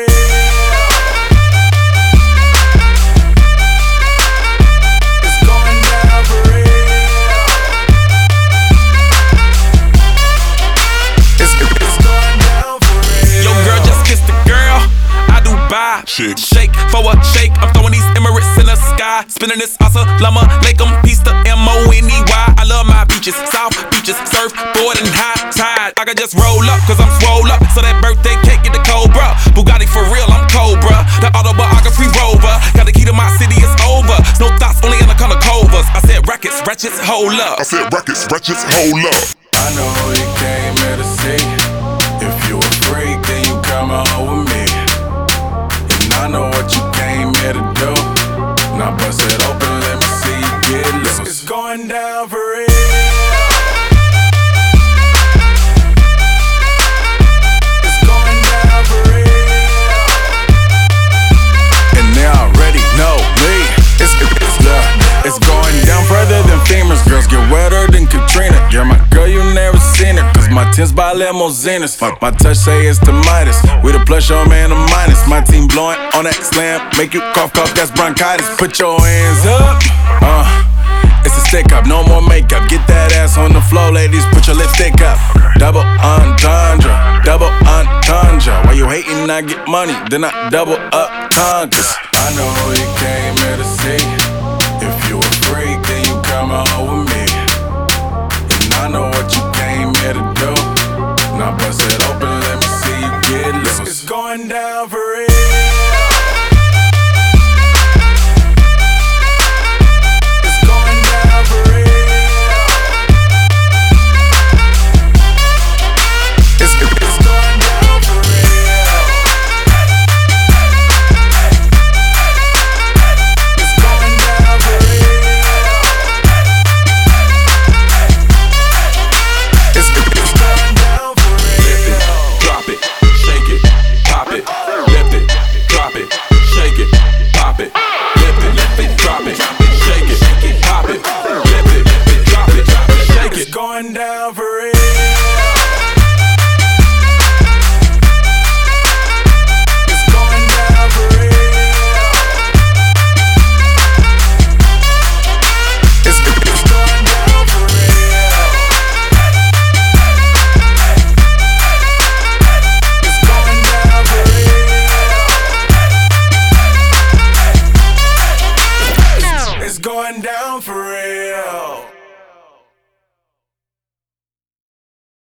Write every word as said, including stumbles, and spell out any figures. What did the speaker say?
real. It's going down for real. It's, it's going down for real. Yo, girl, just kissed the girl. I do buy. Shake. Shake for a shake. I'm throwing these Emirates in the sky. Spinning this Assalamu alaikum. Peace to M O N E Y. I love my beaches. South beaches. Surfboard and high tide. I can just roll up, cause I'm swole up. So that birthday cake get the Cobra. Bugatti for real, I'm Cobra. The autobiography rover. Got the key to my city, it's over. No thoughts, only in the color covers. I said rackets, ratchets, hold up. I said rackets, ratchets, hold up. I know who you came here to see. If you a freak, then you come on with me. And I know what you came here to do. Now bust it open, let me see you get loose. It's going down for real. It's going down for real. And they already know me. It's, it's, uh, it's going down further than femurs. Girls get wetter than Katrina. You're my girl, you never seen her. Cause my tins by limousines. My touch say it's the Midas. We the plus, your man the minus. My team blowing on that slam. Make you cough, cough, that's bronchitis. Put your hands up. Uh, it's a stick up, no more makeup. Get that ass on the floor, ladies. Put your lipstick up. Double entendre, double entendre. Why you hating? I get money, then I double up conquers. I know who you came here to see. If you a freak, then you come on with me. And I know what you came here to do. Now bust it open, let me see you get loose. It's going down for real. It's going down for real. It's, it's going down for real. It's going down for real. It's, it's going down for real. Drop it, shake it, pop it, lift it, drop it, shake it, pop it, lift it, lift it, drop it, shake it, pop it, lift it, drop it, shake It's it. going down for real. It's going down for real. It's, it's going down for real. It's going down for real. It's, it's going down for real.